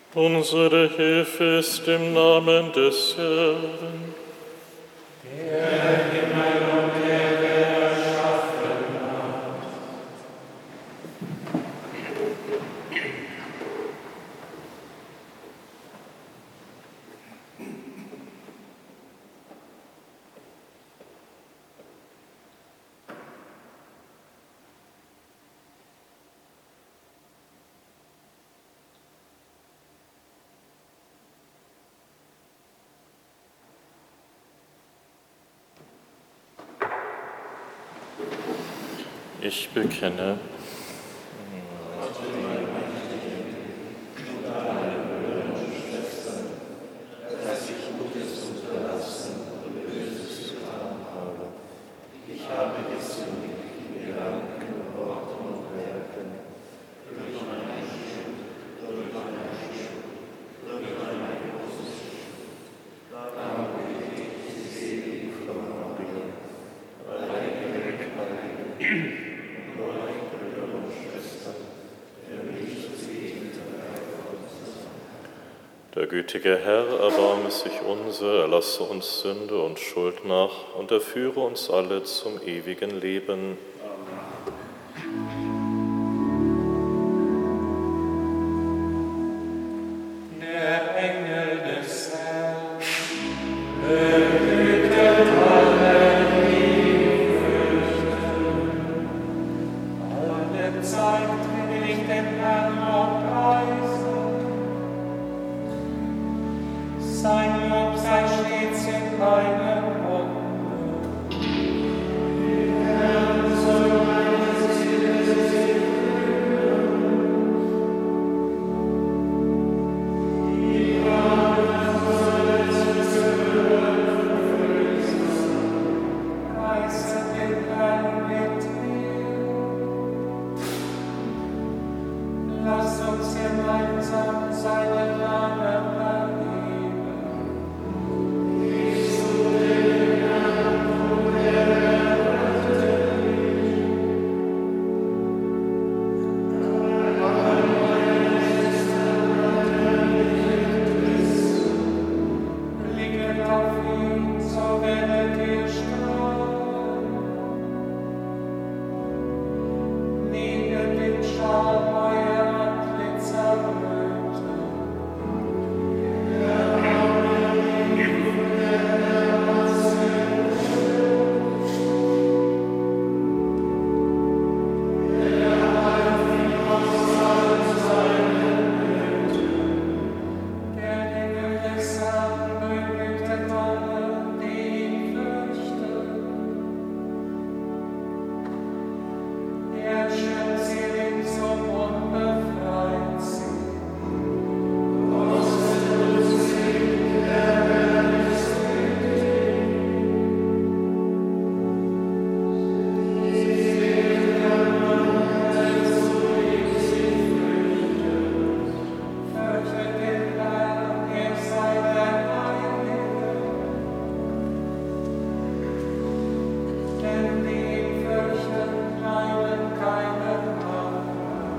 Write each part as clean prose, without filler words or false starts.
Unsere Hilfe ist im Namen des Herrn, der Himmel und Erde erschaffen hat. Ich bekenne, der gütige Herr erbarme sich unser, erlasse uns Sünde und Schuld nach und erführe uns alle zum ewigen Leben. Der Engel des Herrn behütet alle, die fürchten. Alle Zeit will ich den Herrn preisen. Sein Lob sei stets in meinem Munde. Lass uns gemeinsam seinen Namen erheben. Blicke auf ihn, so werdet ihr strahlen. Neben den Schal euer Antlitz erröten. Der Engel des Herrn behütet alle, die ihn fürchten. Er schützt sie ringsum und befreit sie. Fürchtet den Herrn, ihr seid der Heilige. Denn die ihn fürchten, leiden keinen Mangel.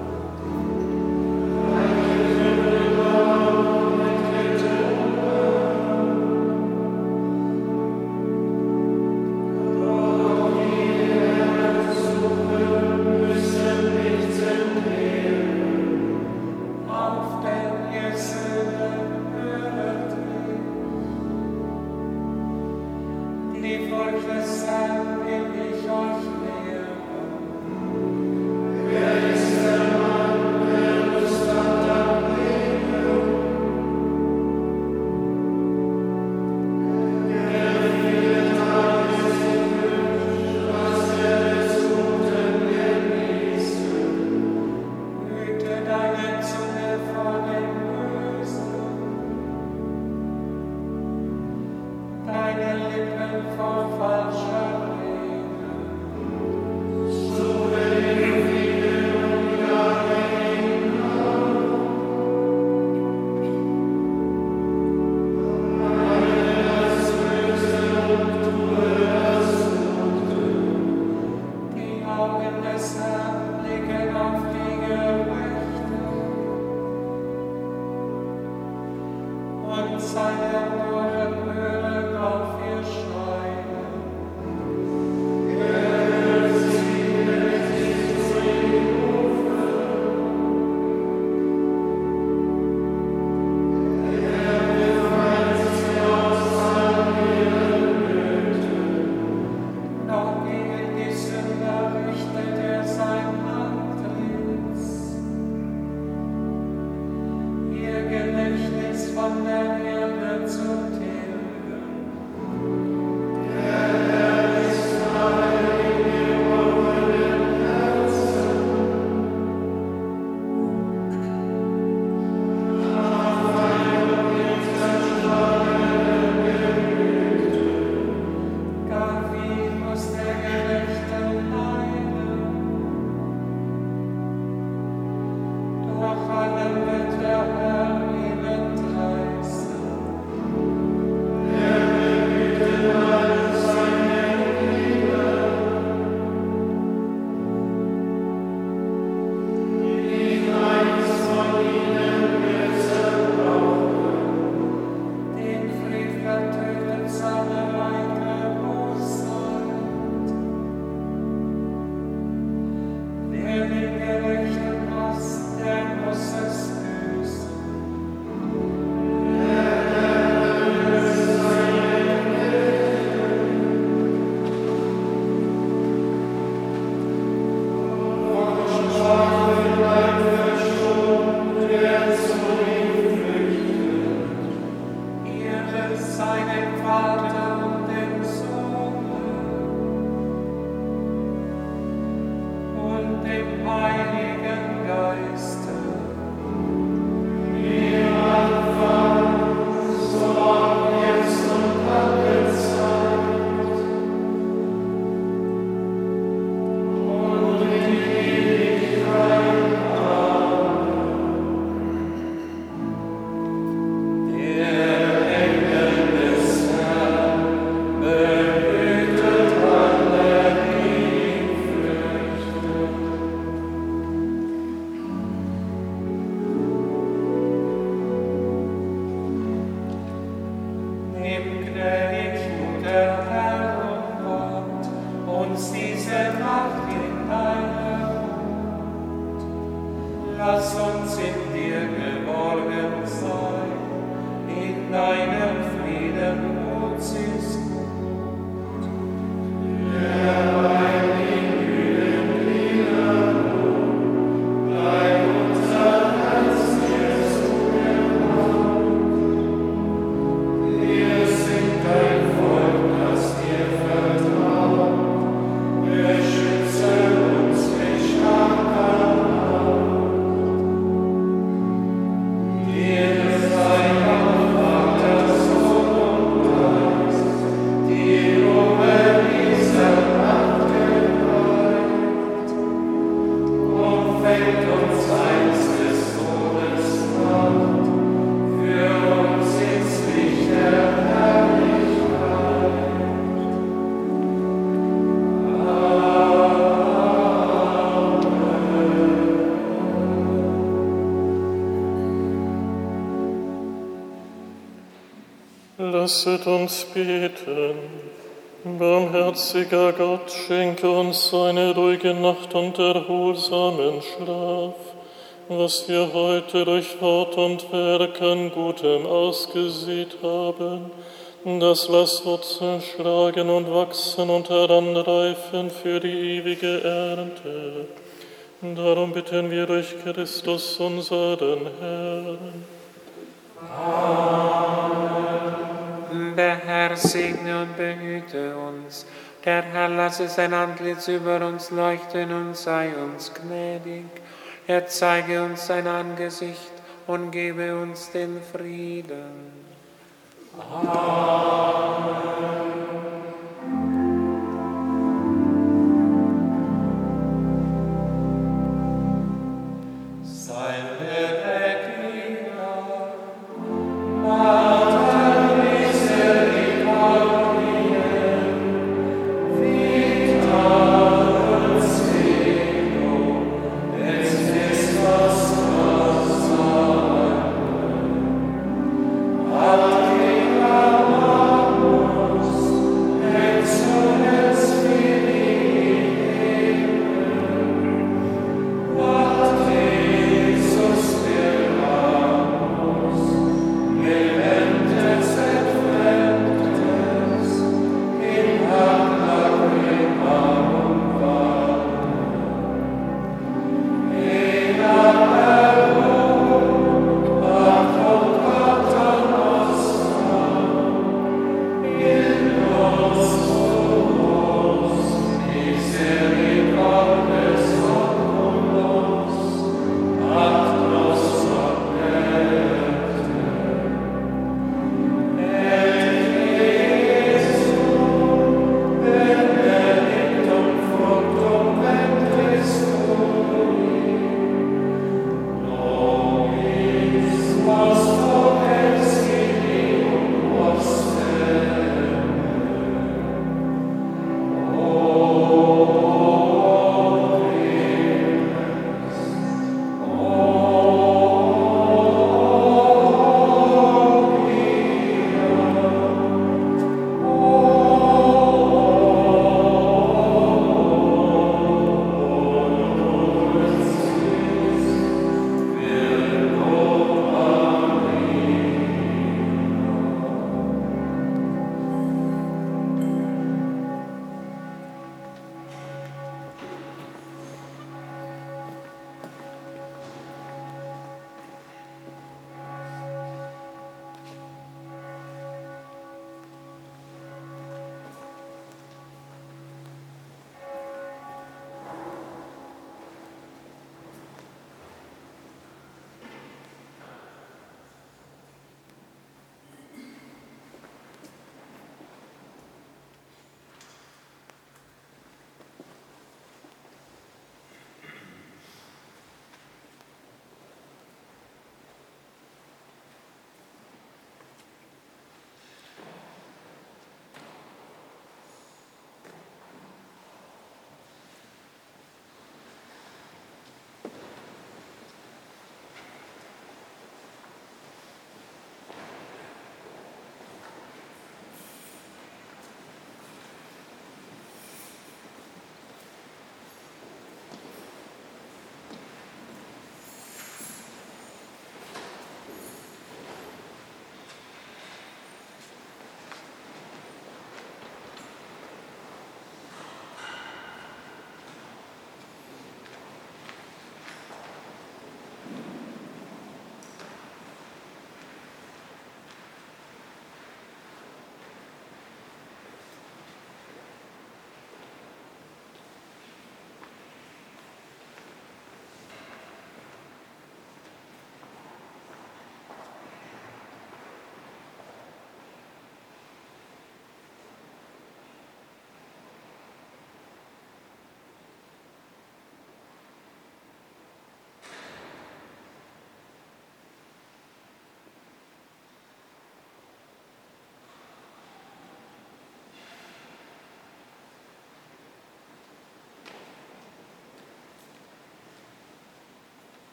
Auf denn ihr Söhne, höret mich. Die Furcht des Herrn will ich euch lehren. Hüte deine Zunge vor dem Bösen, deine Lippen vor falscher Rede. Die Augen des Herrn blicken auf die Gerechten, Lass uns in dir geborgen sein, in deinem Frieden uns ist gut. Der Wein in Mühlen wiederholt, bleib unser Herz dir zugewandt. Wir sind dein Volk, das dir vertraut, beschütze uns mit starker Hand. Dir sei Dank, Vater, Sohn und Geist, die Ruhe dieser Nacht geweiht. Und fällt uns einst des Todes Nacht, für uns ins Licht der Herrlichkeit. Lasset uns beten. Barmherziger Gott, schenke uns eine ruhige Nacht und erholsamen Schlaf, was wir heute durch Wort und Werk an Gutem ausgesät haben. Das lass Wurzeln schlagen und wachsen und heranreifen für die ewige Ernte. Darum bitten wir durch Christus, unseren Herrn. Der Herr segne und behüte uns. Der Herr lasse sein Antlitz über uns leuchten und sei uns gnädig. Er zeige uns sein Angesicht und gebe uns den Frieden. Amen.